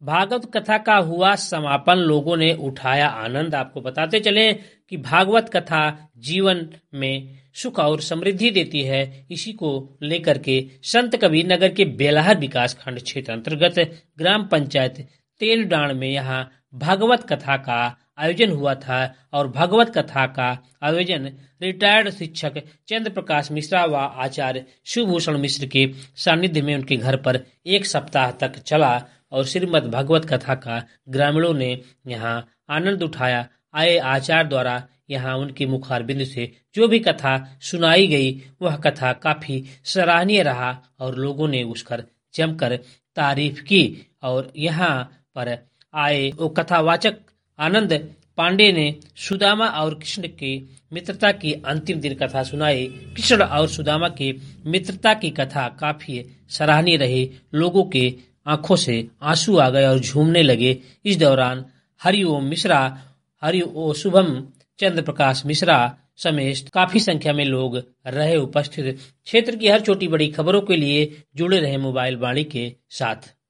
भागवत कथा का हुआ समापन, लोगों ने उठाया आनंद। आपको बताते चलें कि भागवत कथा जीवन में सुख और समृद्धि देती है। इसी को लेकर के संत कबीर नगर के बेलहर विकास खंड क्षेत्र अंतर्गत ग्राम पंचायत तेलडांड में यहाँ भागवत कथा का आयोजन हुआ था। और भागवत कथा का आयोजन रिटायर्ड शिक्षक चंद्र प्रकाश मिश्रा व आचार्य शिवभूषण मिश्र के सानिध्य में उनके घर पर एक सप्ताह तक चला। और श्रीमद् भागवत कथा का ग्रामीणों ने यहाँ आनंद उठाया। आए आचार्य द्वारा यहाँ उनके मुखारबिंद से जो भी कथा सुनाई गई, वह कथा काफी सराहनीय रहा और लोगों ने उसका जमकर तारीफ की। और यहाँ पर आए वो कथावाचक आनंद पांडे ने सुदामा और कृष्ण के मित्रता की अंतिम दिन कथा सुनाई। कृष्ण और सुदामा की मित्रता की कथा काफी सराहनीय रही। लोगों के आंखों से आंसू आ गए और झूमने लगे। इस दौरान हरिओम मिश्रा, हरिओ शुभम, चंद्र प्रकाश मिश्रा समेत काफी संख्या में लोग रहे उपस्थित। क्षेत्र की हर छोटी बड़ी खबरों के लिए जुड़े रहे मोबाइल वाणी के साथ।